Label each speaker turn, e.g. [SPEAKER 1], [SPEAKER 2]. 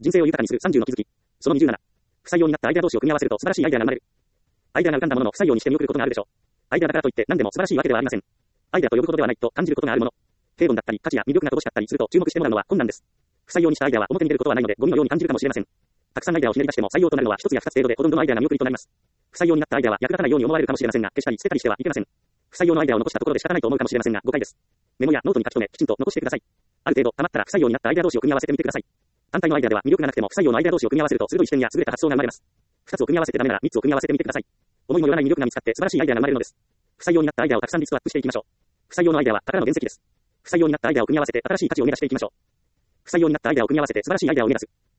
[SPEAKER 1] 人生を豊かにする30の気づき。その27。不採用になったアイデア同士を組み合わせると素晴らしいアイデアが生まれる。アイデアが浮かんだものの不採用にして見送ることがあるでしょう。アイデアだからといって何でも素晴らしいわけではありません。アイデアと呼ぶことではないと感じることがあるもの。平凡だったり価値や魅力が乏しかったりすると注目してもらうのは困難です。不採用にしたアイデアは表に出ることはないのでゴミのように感じるかもしれません。たくさんアイデアをひねり出しても採用となるのは一つや二つ程度でほとんどのアイデアが見送りとなります。不採用になったアイデアは役立たないように思われるかもしれませんが、消したり捨てたりしてはいけません。不採用のアイデアを残したところで仕方ないと思うかもしれませんが誤解です。メモやノートに書き留めきちんと残してください。ある程度溜まったら不採用になったアイデア同士を組み合わせてみてください。単体のアイデアでは魅力がなくても不採用のアイデア同士を組み合わせると鋭い視点や優れた発想が生まれます。二つを組み合わせてダメなら三つを組み合わせてみてください。思いもよらない魅力が見つかって素晴らしいアイデアが生まれるのです。不採用になったアイデアをたくさんリストアップしていきましょう。不採用のアイデアは宝の原石です。不採用になったアイデアを組み合わせて新しい価値を生み出していきましょう。不採用になったアイデアを組み合わせて素晴らしいアイデアを生み出す。